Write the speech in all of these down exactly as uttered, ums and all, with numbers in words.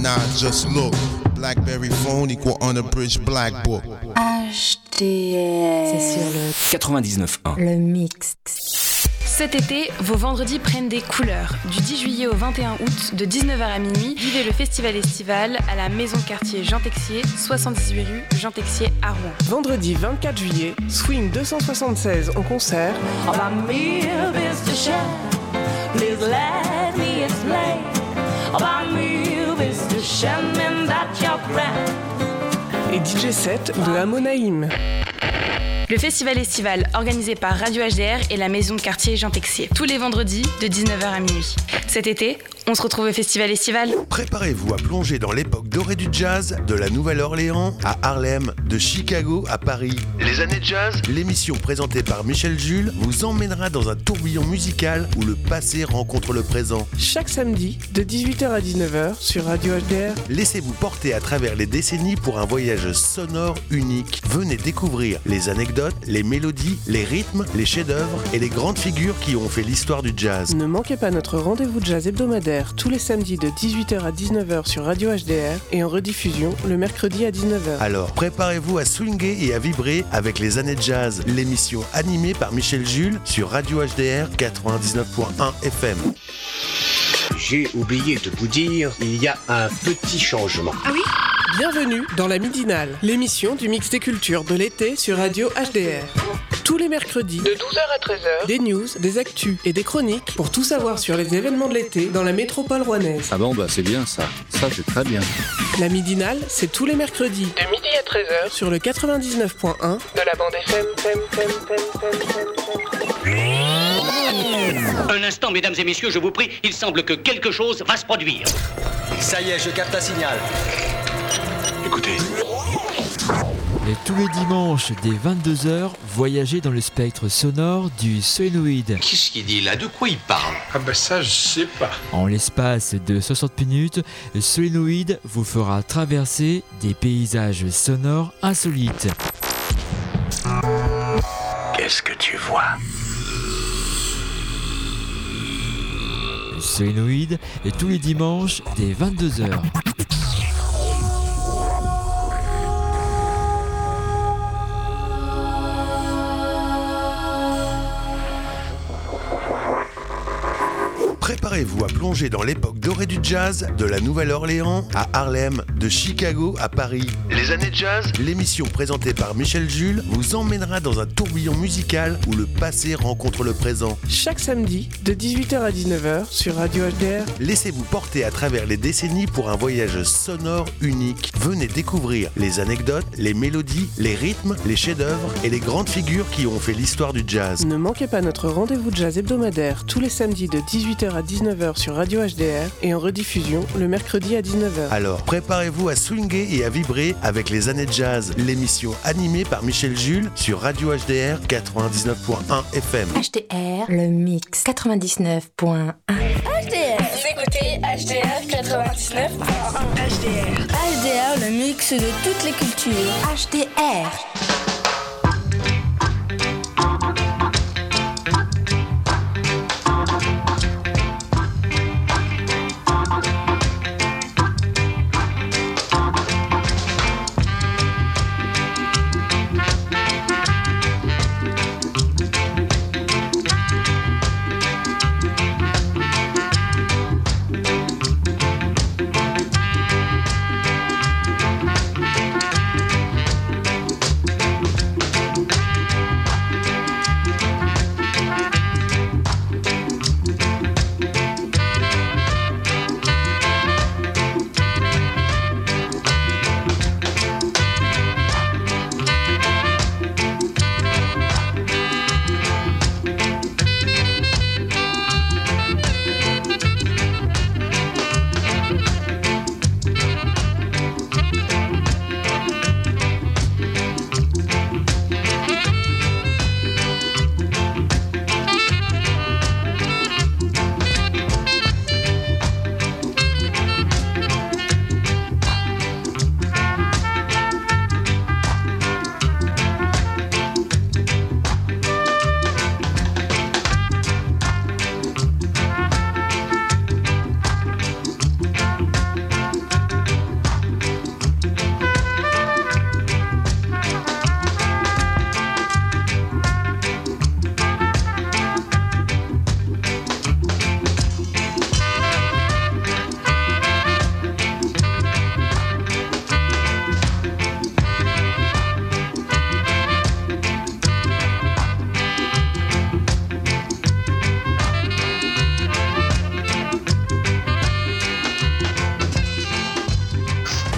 And I just look. Blackberry phone equal unabridged black book. H D R. C'est sur le quatre-vingt-dix-neuf un. Le mix. Cet été, vos vendredis prennent des couleurs. Du dix juillet au vingt et un août, de dix-neuf heures à minuit, vivez le festival estival à la maison de quartier Jean Texier, soixante-dix-huit rue Jean Texier à Rouen. Vendredi vingt-quatre juillet, Swing deux cent soixante-seize en concert. Et D J set de Amonaïm. Le festival estival organisé par Radio H D R et la maison de quartier Jean Texier. Tous les vendredis de dix-neuf heures à minuit. Cet été, on se retrouve au festival estival. Préparez-vous à plonger dans l'époque dorée du jazz, de la Nouvelle-Orléans à Harlem, de Chicago à Paris. Les années jazz, l'émission présentée par Michel Jules vous emmènera dans un tourbillon musical où le passé rencontre le présent. Chaque samedi, de dix-huit heures à dix-neuf heures sur Radio H D R. Laissez-vous porter à travers les décennies pour un voyage sonore unique. Venez découvrir les anecdotes, les mélodies, les rythmes, les chefs-d'œuvre et les grandes figures qui ont fait l'histoire du jazz. Ne manquez pas notre rendez-vous jazz hebdomadaire tous les samedis de dix-huit heures à dix-neuf heures sur Radio H D R et en rediffusion le mercredi à dix-neuf heures. Alors préparez-vous à swinguer et à vibrer avec les années jazz, l'émission animée par Michel Jules sur Radio H D R quatre-vingt-dix-neuf point un F M. J'ai oublié de vous dire, il y a un petit changement. Ah oui ? Bienvenue dans la Midinale, l'émission du mix des cultures de l'été sur Radio H D R. Tous les mercredis, de douze heures à treize heures, des news, des actus et des chroniques pour tout savoir sur les événements de l'été dans la métropole rouennaise. Ah bon, bah c'est bien ça. Ça, c'est très bien. La Midinale, c'est tous les mercredis, de midi à treize heures, sur le quatre-vingt-dix-neuf point un de la bande F M. Un instant, mesdames et messieurs, je vous prie, il semble que quelque chose va se produire. Ça y est, je capte un signal. Écoutez. Et tous les dimanches, dès vingt-deux heures, voyagez dans le spectre sonore du solénoïde. Qu'est-ce qu'il dit là? De quoi il parle? Ah bah ça, je sais pas. En l'espace de soixante minutes, le solénoïde vous fera traverser des paysages sonores insolites. Qu'est-ce que tu vois? Le solénoïde est tous les dimanches, dès vingt-deux heures. Préparez-vous à plonger dans l'époque dorée du jazz, de la Nouvelle-Orléans à Harlem, de Chicago à Paris. Les années jazz, l'émission présentée par Michel Jules vous emmènera dans un tourbillon musical où le passé rencontre le présent. Chaque samedi, de dix-huit heures à dix-neuf heures sur Radio H D R. Laissez-vous porter à travers les décennies pour un voyage sonore unique. Venez découvrir les anecdotes, les mélodies, les rythmes, les chefs-d'œuvre et les grandes figures qui ont fait l'histoire du jazz. Ne manquez pas notre rendez-vous jazz hebdomadaire tous les samedis de dix-huit heures à dix-neuf heures sur Radio H D R et en rediffusion le mercredi à dix-neuf heures. Alors préparez-vous à swinguer et à vibrer avec les années jazz, l'émission animée par Michel Jules sur Radio H D R quatre-vingt-dix-neuf point un F M. H D R, le mix quatre-vingt-dix-neuf point un. H D R, vous écoutez H D R quatre-vingt-dix-neuf point un. H D R. H D R, le mix de toutes les cultures. H D R.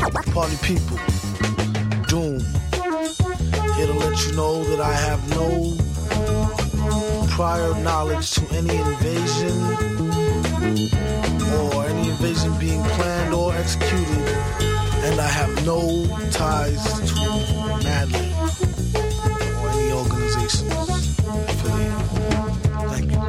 Party people, Doom, here to let you know that I have no prior knowledge to any invasion or any invasion being planned or executed, and I have no ties to Madlib or any organizations affiliated. Thank you.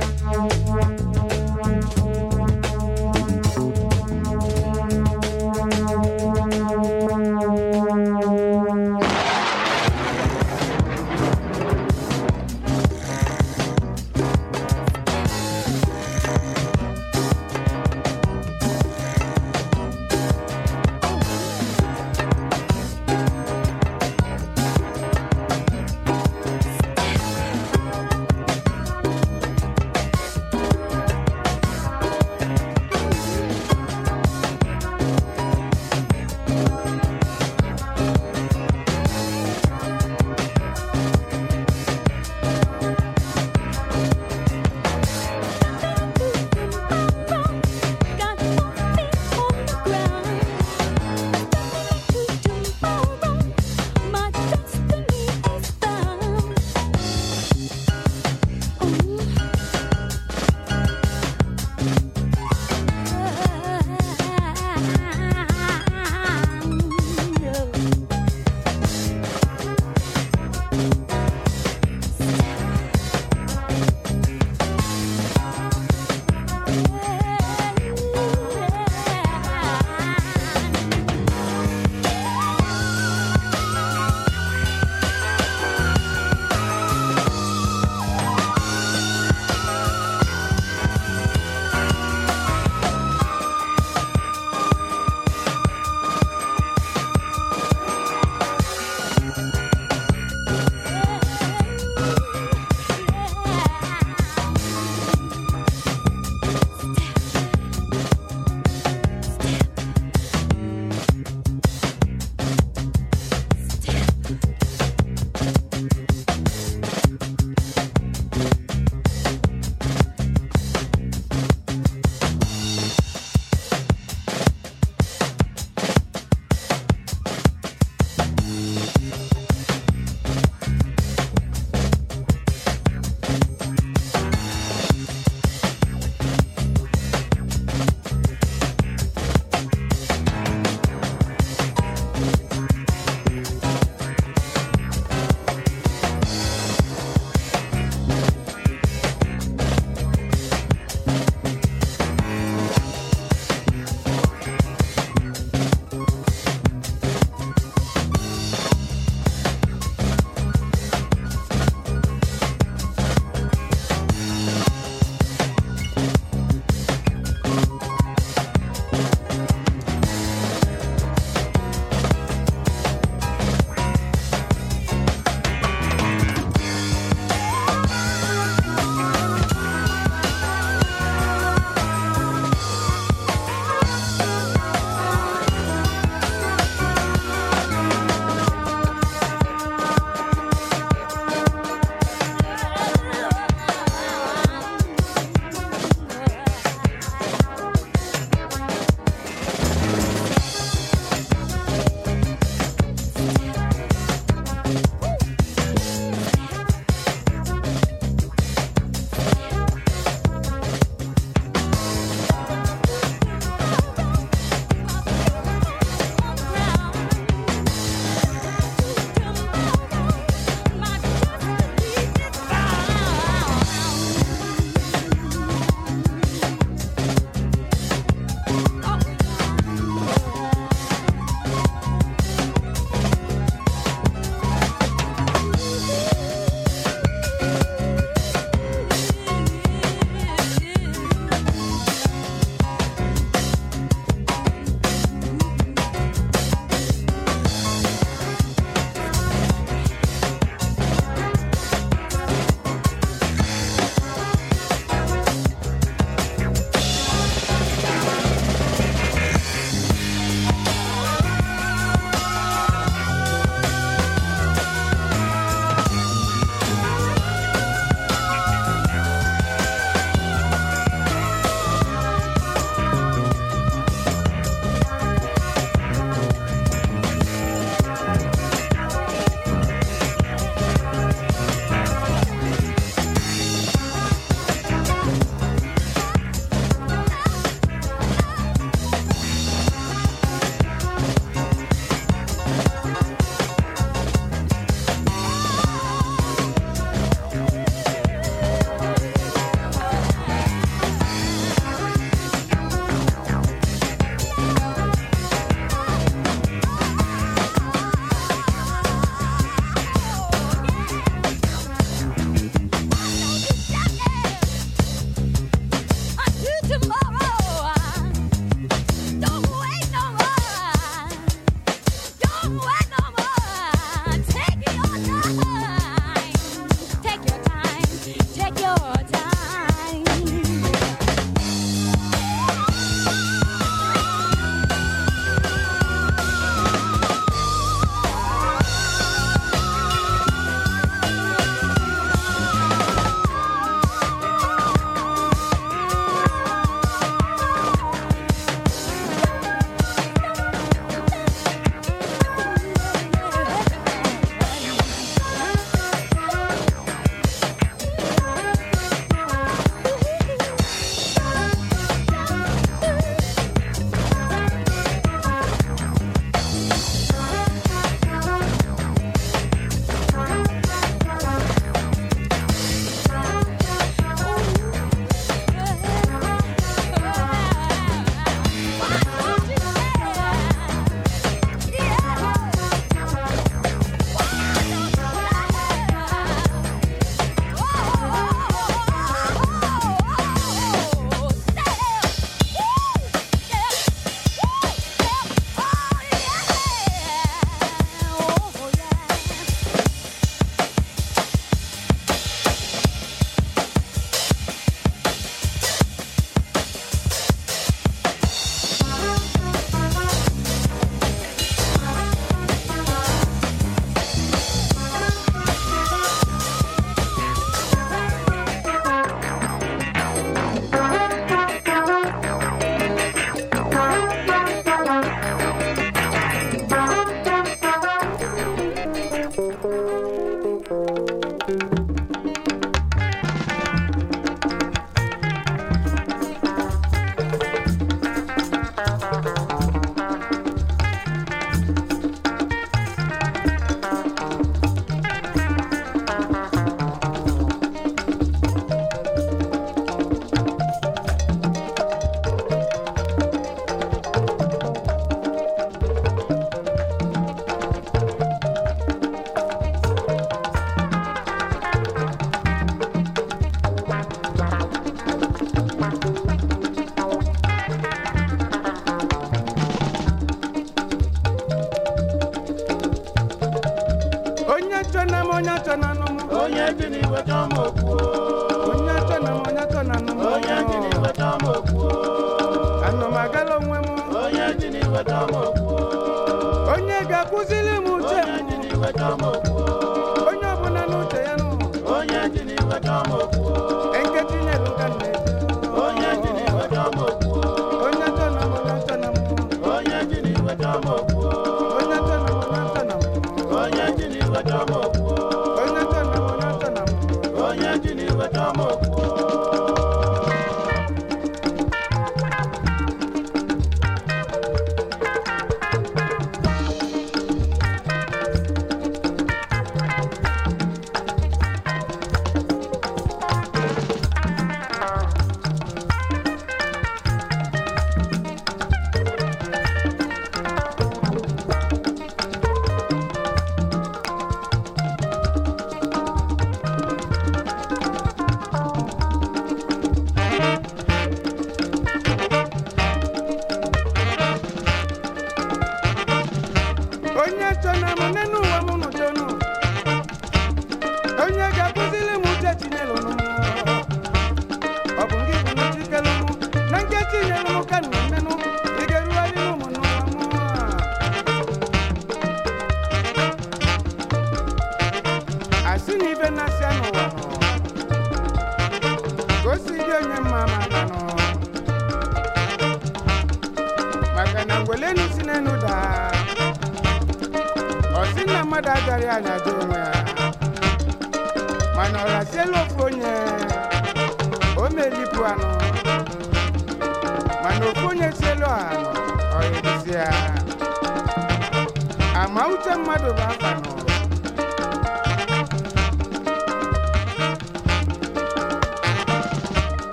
monya tona no onye tini weta moku onye tona monya tona no onye tini weta moku ano magalo nwemo onye tini weta moku onye ga-akụzili m uche m onye tini weta moku onye ọbụla n'uche ya no onye tini weta moku enkechi nyelu ka nne onye tini weta moku onye tona monya tona onye tini weta moku onye tona monya tona onye tini weta moku onye tona monya tona onye tini weta moku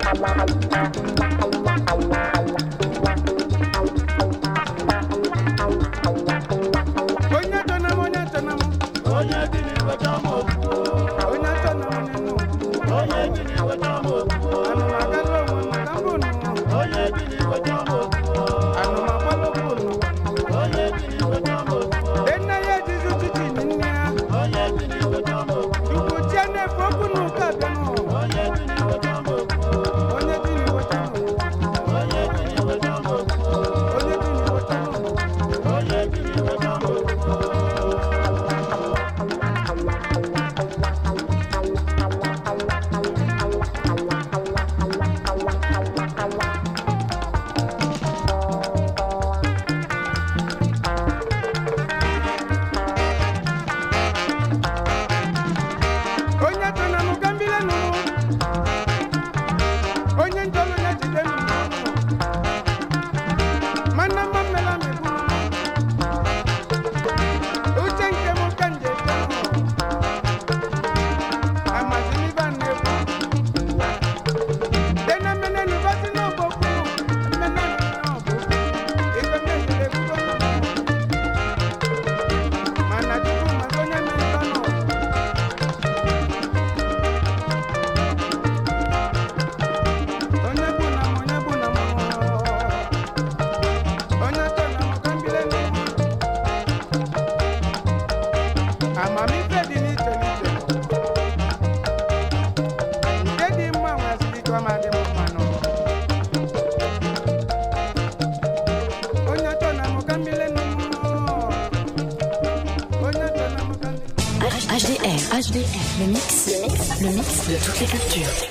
H D R, H D R, le mix, le mix, le mix de toutes les cultures.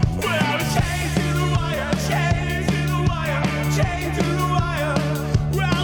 Chained to the wire, chained to the wire.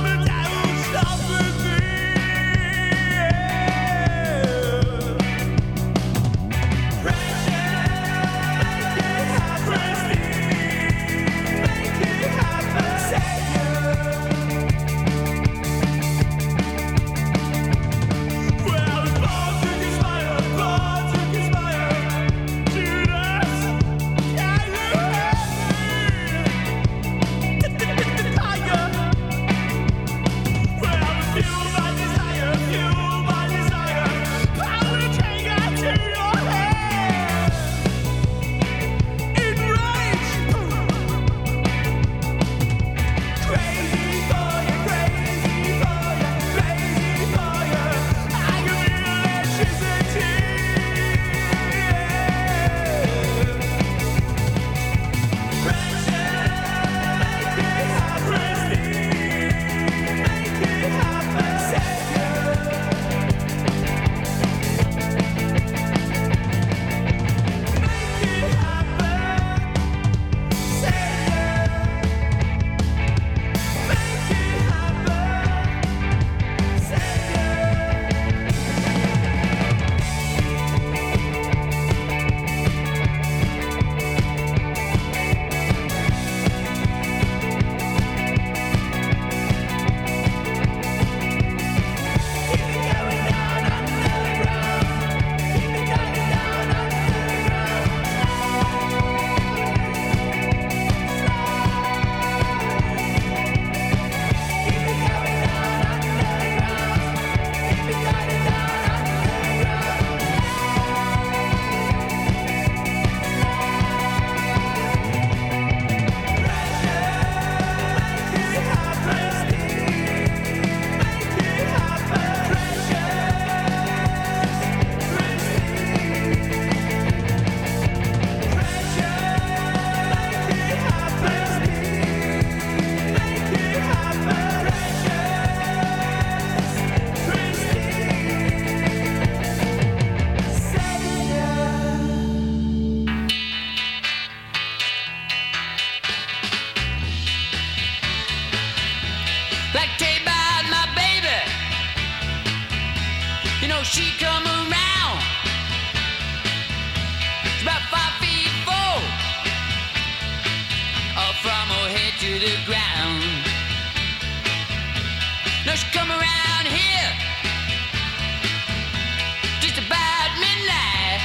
she come around. She's about five feet four, up from her head to the ground. Now she come around here just about midnight.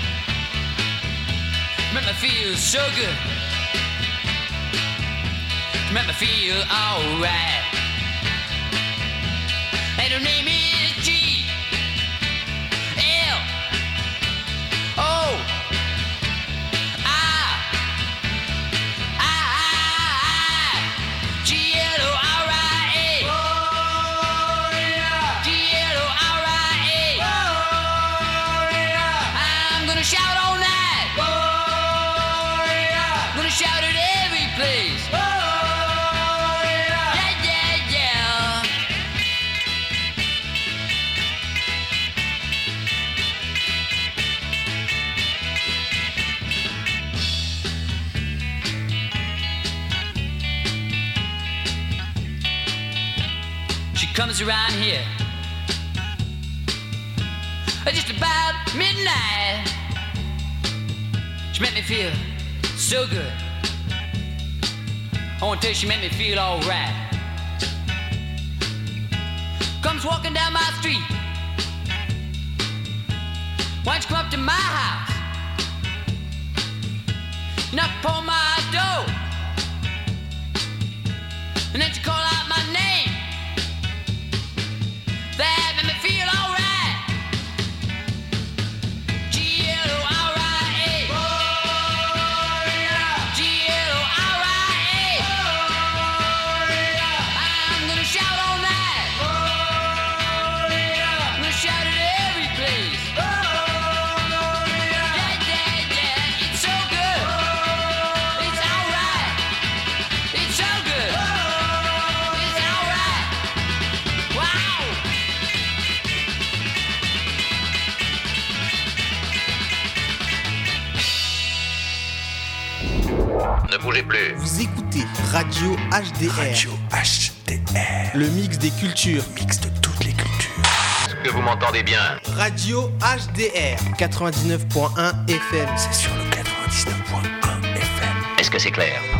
Make me feel so good. Make me feel alright. And her name is G L O I I G L O R I A. G L O R I A. I'm gonna shout all night. Gonna shout at every place. Comes around here just about midnight. She made me feel so good. I want to tell you, she made me feel alright. Comes walking down my street. Why don't you come up to my house? Knock upon my door, and then she call out my name. That made me feel alright. G L O R I A. G L O R I A. I'm gonna shout all night. I'm gonna shout at every place. Yeah, yeah, yeah. It's so good. It's alright. It's so good. It's alright. Wow. Ne bougez plus. Vous écoutez Radio H D R. Radio H D R. Le mix des cultures. Le mix de toutes les cultures. Est-ce que vous m'entendez bien? Radio H D R. quatre-vingt-dix-neuf point un F M. C'est sur le quatre-vingt-dix-neuf point un F M. Est-ce que c'est clair?